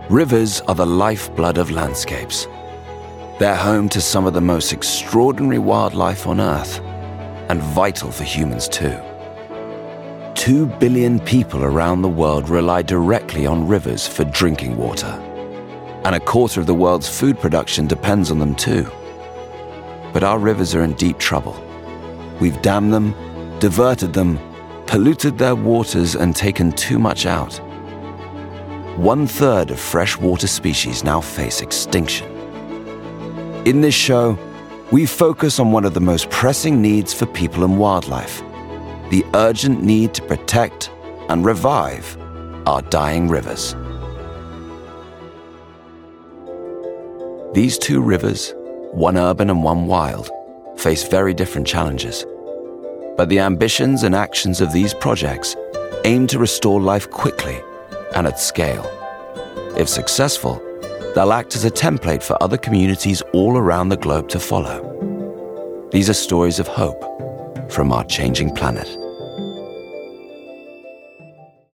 Rivers are the lifeblood of landscapes. They're home to some of the most extraordinary wildlife on Earth, and vital for humans too. 2 billion people around the world rely directly on rivers for drinking water, and 1/4 of the world's food production depends on them too. But our rivers are in deep trouble. We've dammed them, diverted them, polluted their waters, and taken too much out. 1/3 of freshwater species now face extinction. In this show, we focus on one of the most pressing needs for people and wildlife: the urgent need to protect and revive our dying rivers. These 2 rivers, one urban and one wild, face very different challenges. But the ambitions and actions of these projects aim to restore life quickly and at scale. If successful, they'll act as a template for other communities all around the globe to follow. These are stories of hope from our changing planet.